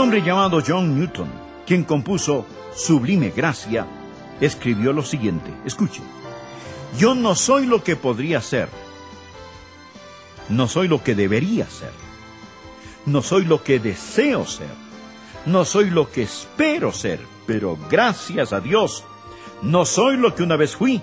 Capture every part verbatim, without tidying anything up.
hombre llamado John Newton, quien compuso Sublime Gracia, escribió lo siguiente. Escuche. Yo no soy lo que podría ser. No soy lo que debería ser. No soy lo que deseo ser. No soy lo que espero ser. Pero gracias a Dios, no soy lo que una vez fui.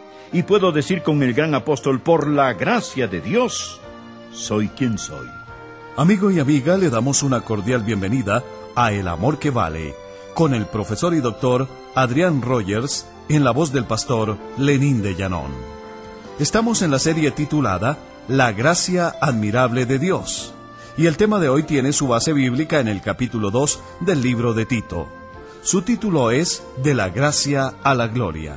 Y puedo decir con el gran apóstol, por la gracia de Dios, soy quien soy. Amigo y amiga, le damos una cordial bienvenida a El Amor que Vale, con el profesor y doctor Adrián Rogers, en la voz del pastor Lenín de Llanón. Estamos en la serie titulada La Gracia Admirable de Dios, y el tema de hoy tiene su base bíblica en el capítulo dos del libro de Tito. Su título es De la Gracia a la Gloria.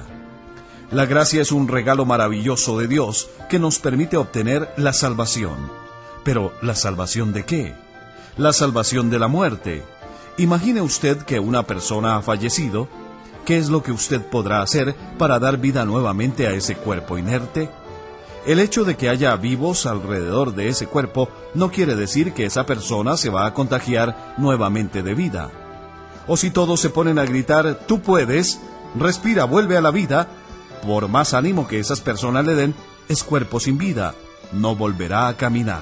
La gracia es un regalo maravilloso de Dios que nos permite obtener la salvación. Pero, ¿la salvación de qué? La salvación de la muerte. Imagine usted que una persona ha fallecido. ¿Qué es lo que usted podrá hacer para dar vida nuevamente a ese cuerpo inerte? El hecho de que haya vivos alrededor de ese cuerpo no quiere decir que esa persona se va a contagiar nuevamente de vida. O si todos se ponen a gritar, tú puedes, respira, vuelve a la vida, por más ánimo que esas personas le den, es cuerpo sin vida, no volverá a caminar.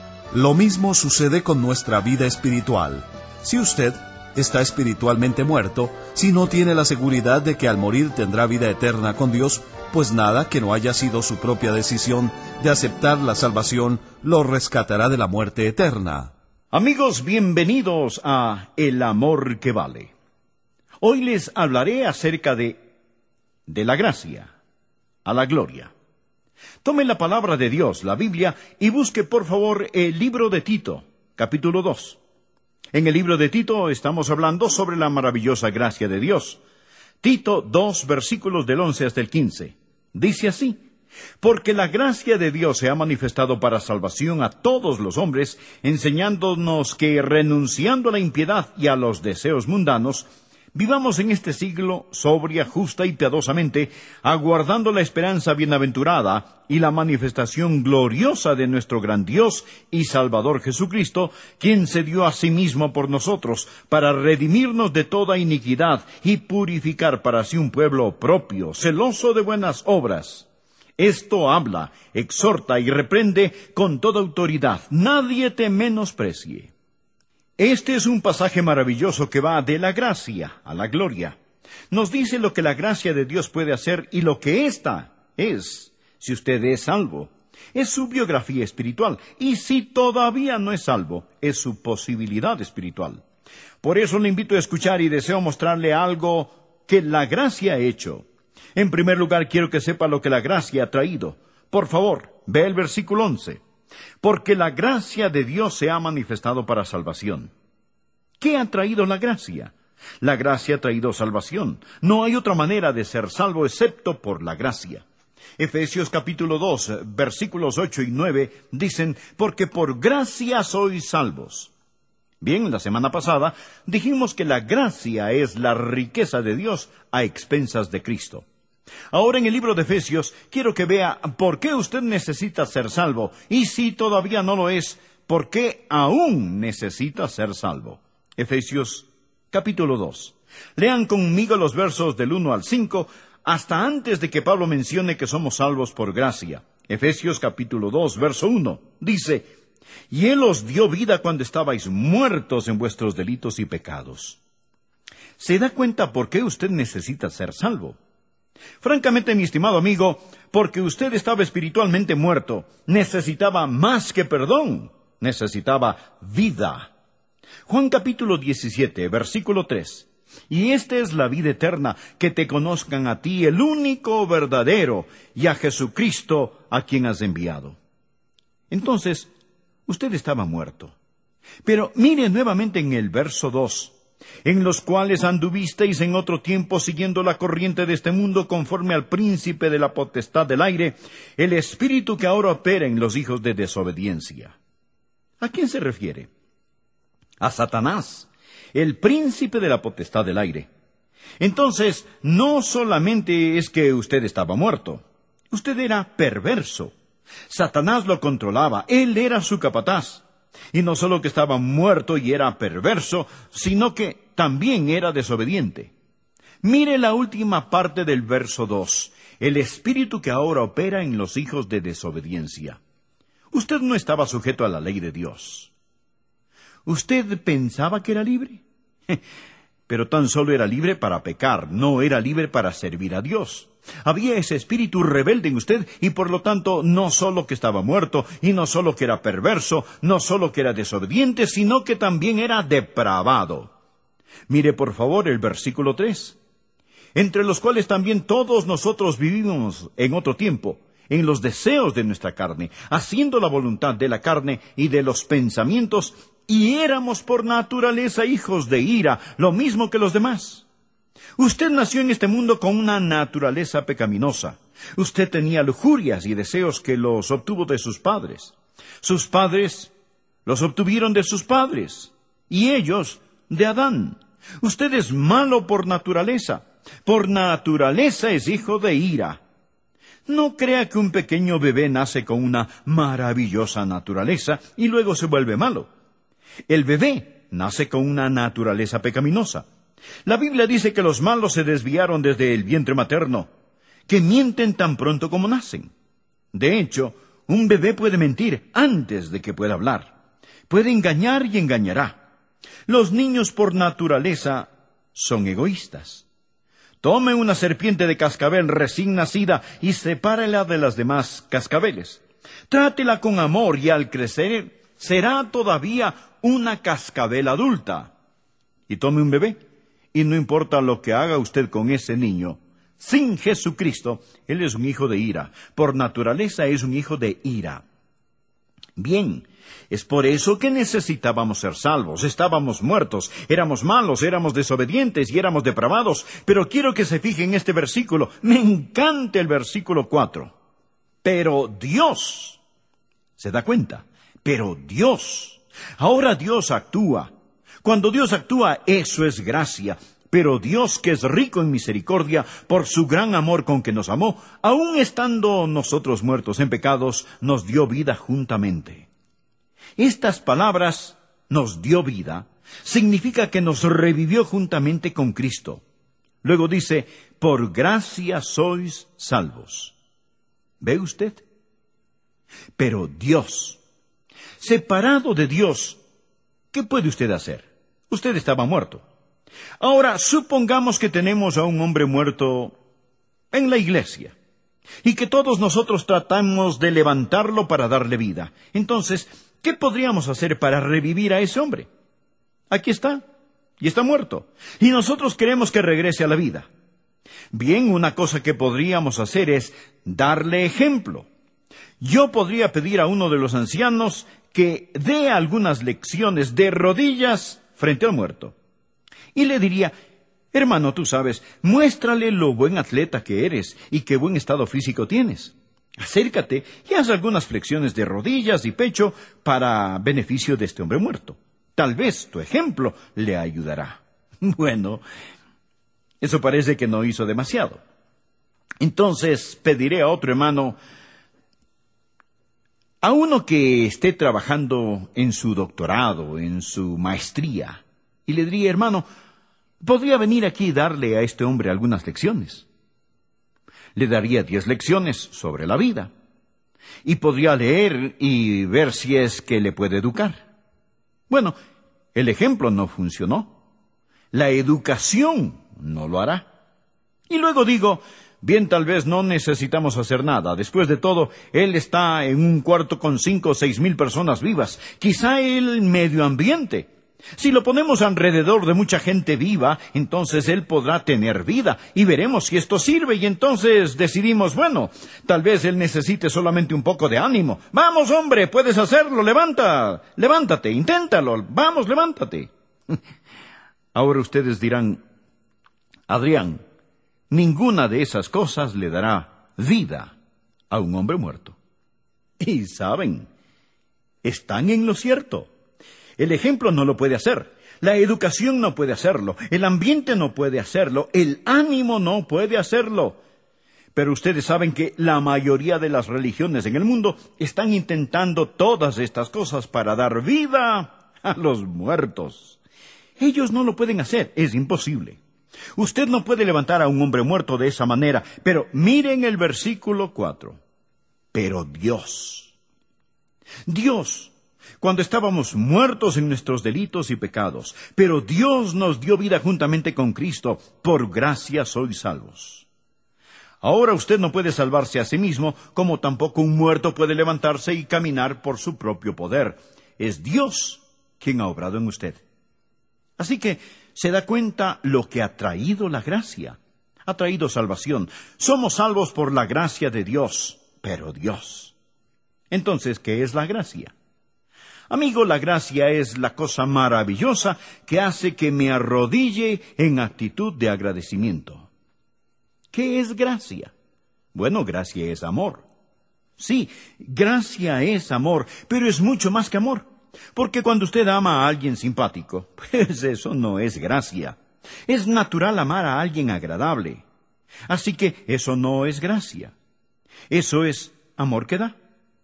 Lo mismo sucede con nuestra vida espiritual. Si usted está espiritualmente muerto, si no tiene la seguridad de que al morir tendrá vida eterna con Dios, pues nada que no haya sido su propia decisión de aceptar la salvación lo rescatará de la muerte eterna. Amigos, bienvenidos a El Amor que Vale. Hoy les hablaré acerca de, de la gracia a la gloria. Tome la palabra de Dios, la Biblia, y busque por favor el libro de Tito, capítulo dos. En el libro de Tito estamos hablando sobre la maravillosa gracia de Dios. Tito dos, versículos del once hasta el quince. Dice así: porque la gracia de Dios se ha manifestado para salvación a todos los hombres, enseñándonos que, renunciando a la impiedad y a los deseos mundanos, vivamos en este siglo sobria, justa y piadosamente, aguardando la esperanza bienaventurada y la manifestación gloriosa de nuestro gran Dios y Salvador Jesucristo, quien se dio a sí mismo por nosotros, para redimirnos de toda iniquidad y purificar para sí un pueblo propio, celoso de buenas obras. Esto habla, exhorta y reprende con toda autoridad. Nadie te menosprecie. Este es un pasaje maravilloso que va de la gracia a la gloria. Nos dice lo que la gracia de Dios puede hacer y lo que ésta es, si usted es salvo. Es su biografía espiritual, y si todavía no es salvo, es su posibilidad espiritual. Por eso le invito a escuchar y deseo mostrarle algo que la gracia ha hecho. En primer lugar, quiero que sepa lo que la gracia ha traído. Por favor, ve el versículo once. Porque la gracia de Dios se ha manifestado para salvación. ¿Qué ha traído la gracia? La gracia ha traído salvación. No hay otra manera de ser salvo excepto por la gracia. Efesios capítulo dos, versículos ocho y nueve dicen, porque por gracia sois salvos. Bien, la semana pasada dijimos que la gracia es la riqueza de Dios a expensas de Cristo. Ahora en el libro de Efesios quiero que vea por qué usted necesita ser salvo, y si todavía no lo es, por qué aún necesita ser salvo. Efesios capítulo dos. Lean conmigo los versos del uno al cinco, hasta antes de que Pablo mencione que somos salvos por gracia. Efesios capítulo dos, verso uno, dice: y Él os dio vida cuando estabais muertos en vuestros delitos y pecados. ¿Se da cuenta por qué usted necesita ser salvo? Francamente, mi estimado amigo, porque usted estaba espiritualmente muerto, necesitaba más que perdón, necesitaba vida. Juan capítulo diecisiete, versículo tres. Y esta es la vida eterna, que te conozcan a ti, el único verdadero, y a Jesucristo, a quien has enviado. Entonces, usted estaba muerto. Pero mire nuevamente en el verso dos. En los cuales anduvisteis en otro tiempo siguiendo la corriente de este mundo conforme al príncipe de la potestad del aire, el espíritu que ahora opera en los hijos de desobediencia. ¿A quién se refiere? A Satanás, el príncipe de la potestad del aire. Entonces, no solamente es que usted estaba muerto, usted era perverso. Satanás lo controlaba, él era su capataz. Y no solo que estaba muerto y era perverso, sino que también era desobediente. Mire la última parte del verso dos, el espíritu que ahora opera en los hijos de desobediencia. Usted no estaba sujeto a la ley de Dios. ¿Usted pensaba que era libre? Pero tan solo era libre para pecar, no era libre para servir a Dios. Había ese espíritu rebelde en usted y por lo tanto no solo que estaba muerto y no solo que era perverso, no solo que era desobediente, sino que también era depravado. Mire por favor el versículo tres. Entre los cuales también todos nosotros vivimos en otro tiempo, en los deseos de nuestra carne, haciendo la voluntad de la carne y de los pensamientos, y éramos por naturaleza hijos de ira, lo mismo que los demás. Usted nació en este mundo con una naturaleza pecaminosa. Usted tenía lujurias y deseos que los obtuvo de sus padres. Sus padres los obtuvieron de sus padres, y ellos de Adán. Usted es malo por naturaleza. Por naturaleza es hijo de ira. No crea que un pequeño bebé nace con una maravillosa naturaleza y luego se vuelve malo. El bebé nace con una naturaleza pecaminosa. La Biblia dice que los malos se desviaron desde el vientre materno, que mienten tan pronto como nacen. De hecho, un bebé puede mentir antes de que pueda hablar. Puede engañar y engañará. Los niños por naturaleza son egoístas. Tome una serpiente de cascabel recién nacida y sepárela de las demás cascabeles. Trátela con amor y al crecer será todavía una cascabel adulta. Y tome un bebé, y no importa lo que haga usted con ese niño, sin Jesucristo, él es un hijo de ira. Por naturaleza es un hijo de ira. Bien, es por eso que necesitábamos ser salvos. Estábamos muertos, éramos malos, éramos desobedientes y éramos depravados. Pero quiero que se fije en este versículo. Me encanta el versículo cuatro. Pero Dios, ¿se da cuenta? Pero Dios. Ahora Dios actúa. Cuando Dios actúa, eso es gracia. Pero Dios, que es rico en misericordia, por su gran amor con que nos amó, aun estando nosotros muertos en pecados, nos dio vida juntamente. Estas palabras, nos dio vida, significa que nos revivió juntamente con Cristo. Luego dice, por gracia sois salvos. ¿Ve usted? Pero Dios, separado de Dios, ¿qué puede usted hacer? Usted estaba muerto. Ahora, supongamos que tenemos a un hombre muerto en la iglesia y que todos nosotros tratamos de levantarlo para darle vida. Entonces, ¿qué podríamos hacer para revivir a ese hombre? Aquí está, y está muerto, y nosotros queremos que regrese a la vida. Bien, una cosa que podríamos hacer es darle ejemplo. Yo podría pedir a uno de los ancianos que dé algunas lecciones de rodillas frente al muerto. Y le diría, hermano, tú sabes, muéstrale lo buen atleta que eres y qué buen estado físico tienes. Acércate y haz algunas flexiones de rodillas y pecho para beneficio de este hombre muerto. Tal vez tu ejemplo le ayudará. Bueno, eso parece que no hizo demasiado. Entonces pediré a otro hermano, a uno que esté trabajando en su doctorado, en su maestría, y le diría, hermano, podría venir aquí y darle a este hombre algunas lecciones. Le daría diez lecciones sobre la vida. Y podría leer y ver si es que le puede educar. Bueno, el ejemplo no funcionó. La educación no lo hará. Y luego digo, bien, tal vez no necesitamos hacer nada. Después de todo, él está en un cuarto con cinco o seis mil personas vivas. Quizá el medio ambiente. Si lo ponemos alrededor de mucha gente viva, entonces él podrá tener vida y veremos si esto sirve y entonces decidimos, bueno, tal vez él necesite solamente un poco de ánimo. Vamos, hombre, puedes hacerlo, levanta, levántate, inténtalo, vamos, levántate. Ahora ustedes dirán, Adrián, ninguna de esas cosas le dará vida a un hombre muerto. Y saben, están en lo cierto. El ejemplo no lo puede hacer, la educación no puede hacerlo, el ambiente no puede hacerlo, el ánimo no puede hacerlo. Pero ustedes saben que la mayoría de las religiones en el mundo están intentando todas estas cosas para dar vida a los muertos. Ellos no lo pueden hacer, es imposible. Usted no puede levantar a un hombre muerto de esa manera, pero miren el versículo cuatro. Pero Dios, Dios, cuando estábamos muertos en nuestros delitos y pecados, pero Dios nos dio vida juntamente con Cristo, por gracia sois salvos. Ahora usted no puede salvarse a sí mismo, como tampoco un muerto puede levantarse y caminar por su propio poder. Es Dios quien ha obrado en usted. Así que se da cuenta lo que ha traído la gracia. Ha traído salvación. Somos salvos por la gracia de Dios, pero Dios. Entonces, ¿qué es la gracia? Amigo, la gracia es la cosa maravillosa que hace que me arrodille en actitud de agradecimiento. ¿Qué es gracia? Bueno, gracia es amor. Sí, gracia es amor, pero es mucho más que amor. Porque cuando usted ama a alguien simpático, pues eso no es gracia. Es natural amar a alguien agradable. Así que eso no es gracia. Eso es amor que da.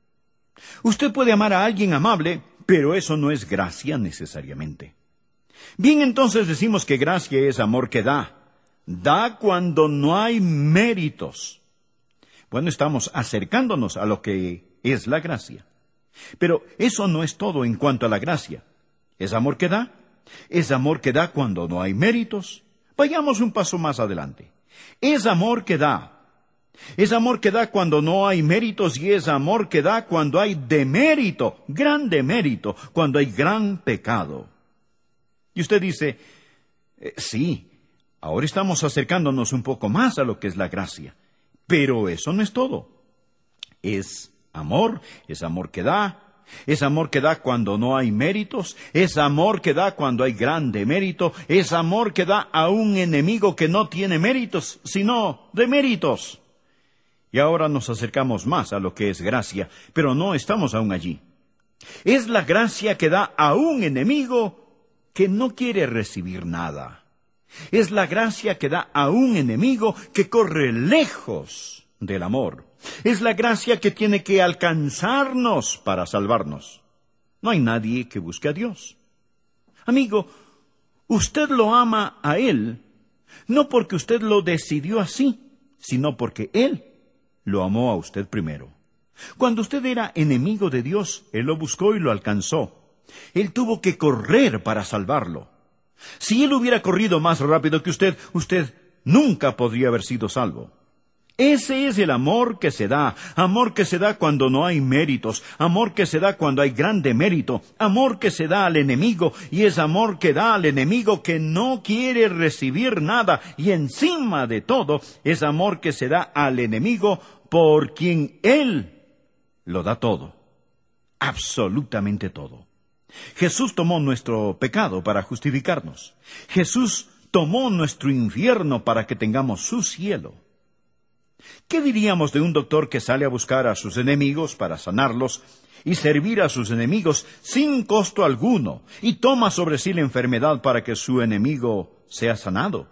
Usted puede amar a alguien amable, pero eso no es gracia necesariamente. Bien, entonces decimos que gracia es amor que da. Da cuando no hay méritos. Bueno, estamos acercándonos a lo que es la gracia. Pero eso no es todo en cuanto a la gracia. ¿Es amor que da? Es amor que da cuando no hay méritos. Vayamos un paso más adelante. Es amor que da. Es amor que da cuando no hay méritos y es amor que da cuando hay demérito, gran demérito, cuando hay gran pecado. Y usted dice, eh, sí, ahora estamos acercándonos un poco más a lo que es la gracia. Pero eso no es todo. Es amor, es amor que da, es amor que da cuando no hay méritos, es amor que da cuando hay gran demérito, es amor que da a un enemigo que no tiene méritos, sino deméritos. Y ahora nos acercamos más a lo que es gracia, pero no estamos aún allí. Es la gracia que da a un enemigo que no quiere recibir nada. Es la gracia que da a un enemigo que corre lejos del amor. Es la gracia que tiene que alcanzarnos para salvarnos. No hay nadie que busque a Dios. Amigo, usted lo ama a Él, no porque usted lo decidió así, sino porque Él lo amó a usted primero. Cuando usted era enemigo de Dios, Él lo buscó y lo alcanzó. Él tuvo que correr para salvarlo. Si Él hubiera corrido más rápido que usted, usted nunca podría haber sido salvo. Ese es el amor que se da, amor que se da cuando no hay méritos, amor que se da cuando hay gran demérito, amor que se da al enemigo, y es amor que da al enemigo que no quiere recibir nada, y encima de todo, es amor que se da al enemigo por quien Él lo da todo, absolutamente todo. Jesús tomó nuestro pecado para justificarnos. Jesús tomó nuestro infierno para que tengamos su cielo. ¿Qué diríamos de un doctor que sale a buscar a sus enemigos para sanarlos y servir a sus enemigos sin costo alguno y toma sobre sí la enfermedad para que su enemigo sea sanado?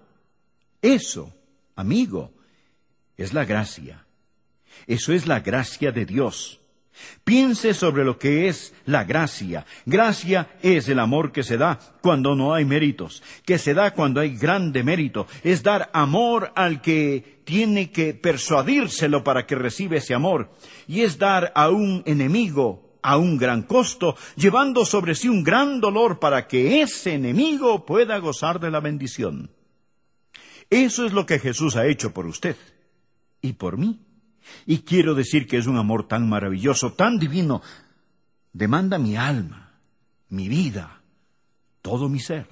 Eso, amigo, es la gracia. Eso es la gracia de Dios. Piense sobre lo que es la gracia. Gracia es el amor que se da cuando no hay méritos, que se da cuando hay gran demérito. Es dar amor al que tiene que persuadírselo para que reciba ese amor. Y es dar a un enemigo a un gran costo, llevando sobre sí un gran dolor para que ese enemigo pueda gozar de la bendición. Eso es lo que Jesús ha hecho por usted y por mí. Y quiero decir que es un amor tan maravilloso, tan divino, demanda mi alma, mi vida, todo mi ser.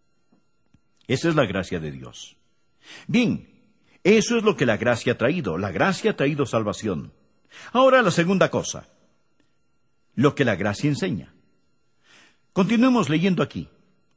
Esa es la gracia de Dios. Bien, eso es lo que la gracia ha traído. La gracia ha traído salvación. Ahora la segunda cosa, lo que la gracia enseña. Continuemos leyendo aquí.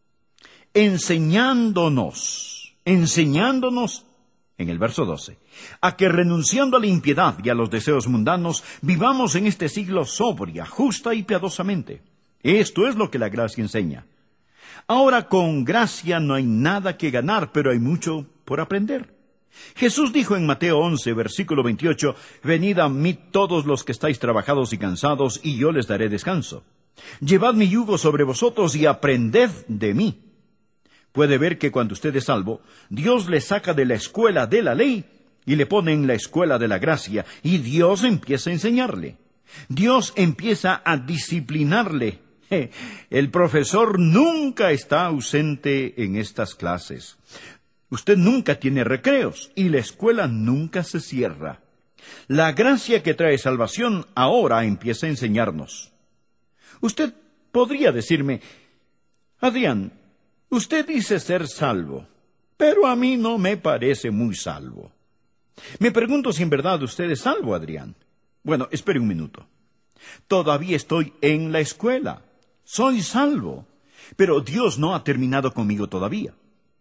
Enseñándonos, enseñándonos, en el verso doce, a que renunciando a la impiedad y a los deseos mundanos, vivamos en este siglo sobria, justa y piadosamente. Esto es lo que la gracia enseña. Ahora, con gracia no hay nada que ganar, pero hay mucho por aprender. Jesús dijo en Mateo once, versículo veintiocho, «Venid a mí todos los que estáis trabajados y cansados, y yo les daré descanso. Llevad mi yugo sobre vosotros y aprended de mí». Puede ver que cuando usted es salvo, Dios le saca de la escuela de la ley y le pone en la escuela de la gracia, y Dios empieza a enseñarle. Dios empieza a disciplinarle. El profesor nunca está ausente en estas clases. Usted nunca tiene recreos y la escuela nunca se cierra. La gracia que trae salvación ahora empieza a enseñarnos. Usted podría decirme, «Adrián, usted dice ser salvo, pero a mí no me parece muy salvo». Me pregunto si en verdad usted es salvo, Adrián. Bueno, espere un minuto. Todavía estoy en la escuela. Soy salvo, pero Dios no ha terminado conmigo todavía.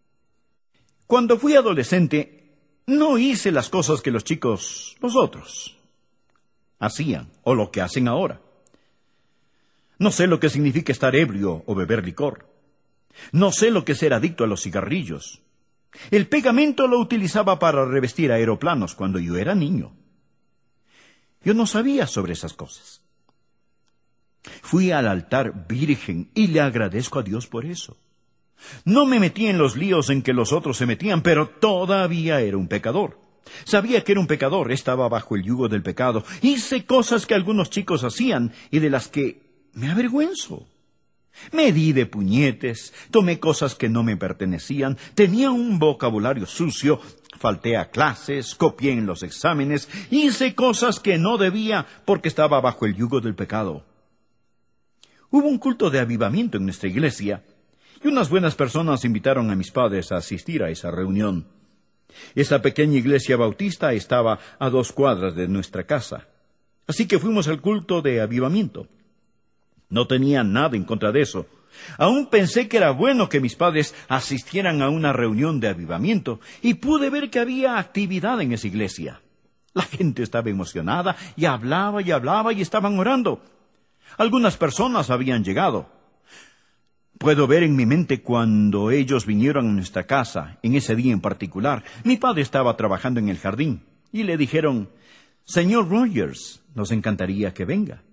Cuando fui adolescente, no hice las cosas que los chicos, los otros, hacían, o lo que hacen ahora. No sé lo que significa estar ebrio o beber licor. No sé lo que es ser adicto a los cigarrillos. El pegamento lo utilizaba para revestir aeroplanos cuando yo era niño. Yo no sabía sobre esas cosas. Fui al altar virgen y le agradezco a Dios por eso. No me metí en los líos en que los otros se metían, pero todavía era un pecador. Sabía que era un pecador, estaba bajo el yugo del pecado. Hice cosas que algunos chicos hacían y de las que me avergüenzo. Me di de puñetes, tomé cosas que no me pertenecían, tenía un vocabulario sucio, falté a clases, copié en los exámenes, hice cosas que no debía porque estaba bajo el yugo del pecado. Hubo un culto de avivamiento en nuestra iglesia, y unas buenas personas invitaron a mis padres a asistir a esa reunión. Esa pequeña iglesia bautista estaba a dos cuadras de nuestra casa, así que fuimos al culto de avivamiento. No tenía nada en contra de eso. Aún pensé que era bueno que mis padres asistieran a una reunión de avivamiento, y pude ver que había actividad en esa iglesia. La gente estaba emocionada, y hablaba y hablaba y estaban orando. Algunas personas habían llegado. Puedo ver en mi mente cuando ellos vinieron a nuestra casa, en ese día en particular. Mi padre estaba trabajando en el jardín, y le dijeron, «Señor Rogers, nos encantaría que venga».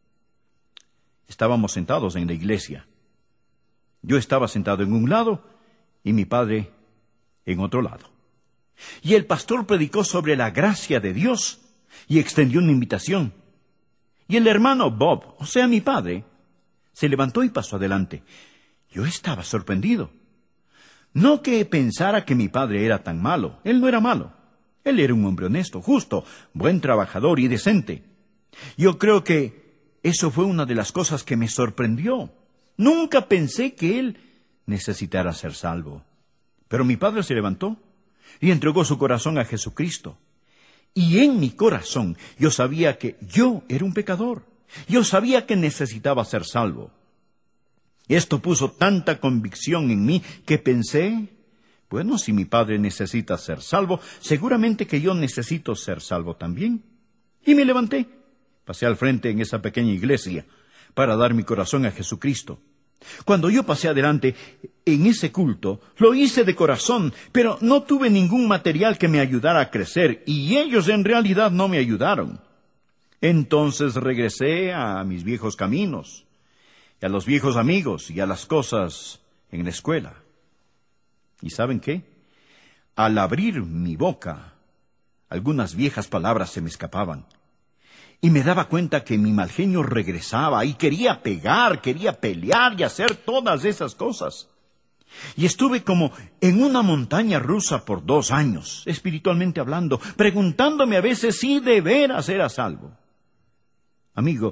Estábamos sentados en la iglesia. Yo estaba sentado en un lado y mi padre en otro lado. Y el pastor predicó sobre la gracia de Dios y extendió una invitación. Y el hermano Bob, o sea, mi padre, se levantó y pasó adelante. Yo estaba sorprendido. No que pensara que mi padre era tan malo. Él no era malo. Él era un hombre honesto, justo, buen trabajador y decente. Yo creo que eso fue una de las cosas que me sorprendió. Nunca pensé que él necesitara ser salvo. Pero mi padre se levantó y entregó su corazón a Jesucristo. Y en mi corazón yo sabía que yo era un pecador. Yo sabía que necesitaba ser salvo. Esto puso tanta convicción en mí que pensé, bueno, si mi padre necesita ser salvo, seguramente que yo necesito ser salvo también. Y me levanté. Pasé al frente en esa pequeña iglesia para dar mi corazón a Jesucristo. Cuando yo pasé adelante en ese culto, lo hice de corazón, pero no tuve ningún material que me ayudara a crecer, y ellos en realidad no me ayudaron. Entonces regresé a mis viejos caminos, y a los viejos amigos, y a las cosas en la escuela. ¿Y saben qué? Al abrir mi boca, algunas viejas palabras se me escapaban. Y me daba cuenta que mi mal genio regresaba y quería pegar, quería pelear y hacer todas esas cosas. Y estuve como en una montaña rusa por dos años, espiritualmente hablando, preguntándome a veces si de veras era salvo. Amigo,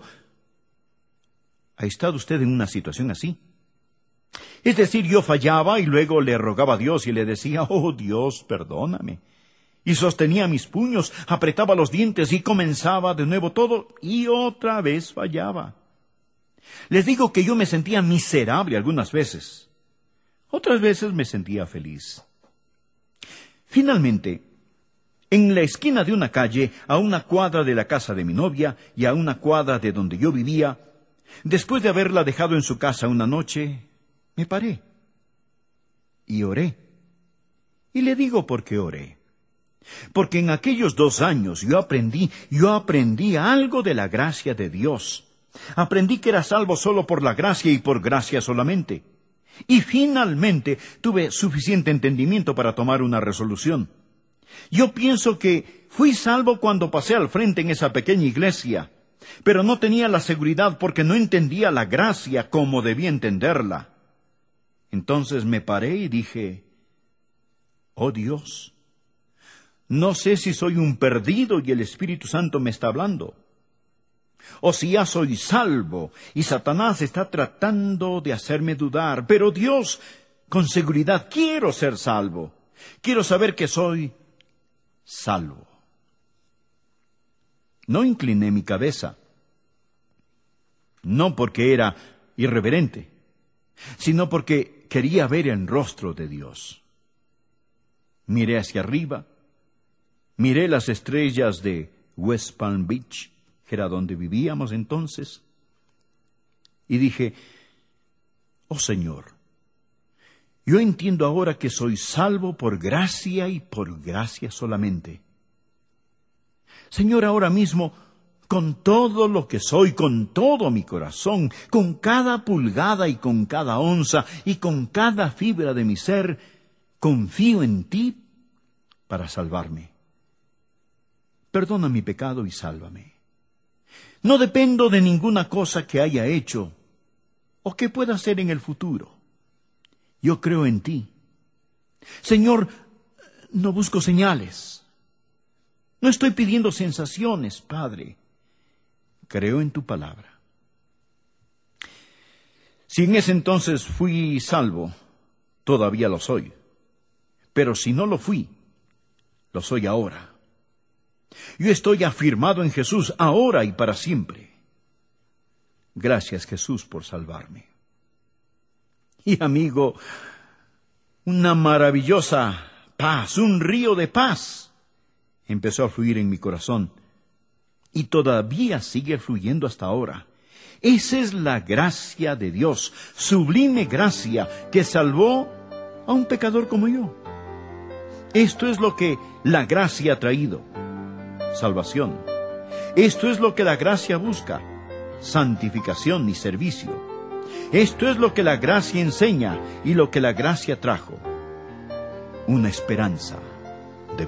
¿ha estado usted en una situación así? Es decir, yo fallaba y luego le rogaba a Dios y le decía, «Oh Dios, perdóname». Y sostenía mis puños, apretaba los dientes y comenzaba de nuevo todo, y otra vez fallaba. Les digo que yo me sentía miserable algunas veces. Otras veces me sentía feliz. Finalmente, en la esquina de una calle, a una cuadra de la casa de mi novia y a una cuadra de donde yo vivía, después de haberla dejado en su casa una noche, me paré y oré. Y le digo por qué oré. Porque en aquellos dos años yo aprendí, yo aprendí algo de la gracia de Dios. Aprendí que era salvo solo por la gracia y por gracia solamente. Y finalmente tuve suficiente entendimiento para tomar una resolución. Yo pienso que fui salvo cuando pasé al frente en esa pequeña iglesia, pero no tenía la seguridad porque no entendía la gracia como debía entenderla. Entonces me paré y dije, oh Dios, no sé si soy un perdido y el Espíritu Santo me está hablando, o si ya soy salvo y Satanás está tratando de hacerme dudar. Pero Dios, con seguridad quiero ser salvo. Quiero saber que soy salvo. No incliné mi cabeza, no porque era irreverente, sino porque quería ver el rostro de Dios. Miré hacia arriba, miré las estrellas de West Palm Beach, que era donde vivíamos entonces, y dije, oh Señor, yo entiendo ahora que soy salvo por gracia y por gracia solamente. Señor, ahora mismo, con todo lo que soy, con todo mi corazón, con cada pulgada y con cada onza y con cada fibra de mi ser, confío en ti para salvarme. Perdona mi pecado y sálvame. No dependo de ninguna cosa que haya hecho o que pueda hacer en el futuro. Yo creo en ti. Señor, no busco señales. No estoy pidiendo sensaciones, Padre. Creo en tu palabra. Si en ese entonces fui salvo, todavía lo soy. Pero si no lo fui, lo soy ahora. Yo estoy afirmado en Jesús ahora y para siempre. Gracias, Jesús, por salvarme. Y amigo, una maravillosa paz, un río de paz empezó a fluir en mi corazón y todavía sigue fluyendo hasta ahora. Esa es la gracia de Dios, sublime gracia que salvó a un pecador como yo. Esto es lo que la gracia ha traído: salvación. Esto es lo que la gracia busca: santificación y servicio. Esto es lo que la gracia enseña y lo que la gracia trajo: una esperanza de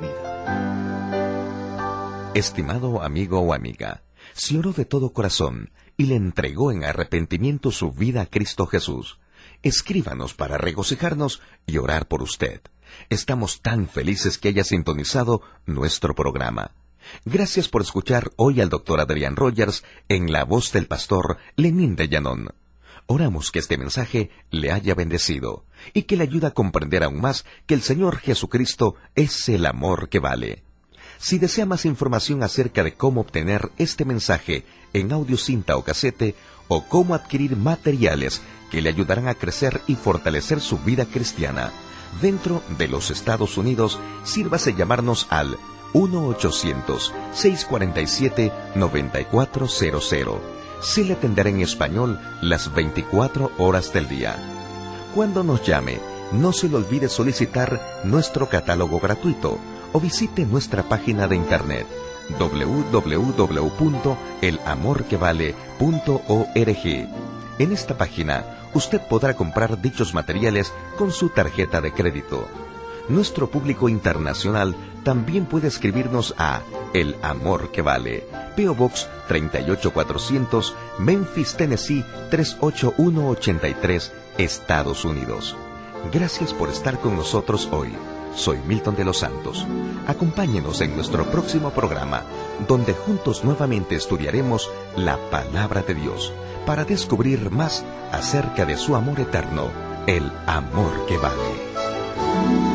vida. Estimado amigo o amiga, si oró de todo corazón y le entregó en arrepentimiento su vida a Cristo Jesús, escríbanos para regocijarnos y orar por usted. Estamos tan felices que haya sintonizado nuestro programa. Gracias por escuchar hoy al doctor Adrián Rogers en la voz del pastor Lenín de Llanón. Oramos que este mensaje le haya bendecido y que le ayude a comprender aún más que el Señor Jesucristo es el amor que vale. Si desea más información acerca de cómo obtener este mensaje en audio cinta o casete, o cómo adquirir materiales que le ayudarán a crecer y fortalecer su vida cristiana dentro de los Estados Unidos, sírvase llamarnos al uno ochocientos, seiscientos cuarenta y siete, noventa y cuatro cero cero. Se le atenderá en español las veinticuatro horas del día. Cuando nos llame, no se le olvide solicitar nuestro catálogo gratuito o visite nuestra página de internet doble u doble u doble u punto el amor que vale punto org. En esta página, usted podrá comprar dichos materiales con su tarjeta de crédito. Nuestro público internacional también puede escribirnos a El Amor que Vale, P O Box treinta y ocho cuatrocientos, Memphis, Tennessee tres ocho uno ocho tres, Estados Unidos. Gracias por estar con nosotros hoy. Soy Milton de los Santos. Acompáñenos en nuestro próximo programa, donde juntos nuevamente estudiaremos la Palabra de Dios para descubrir más acerca de su amor eterno, el amor que vale.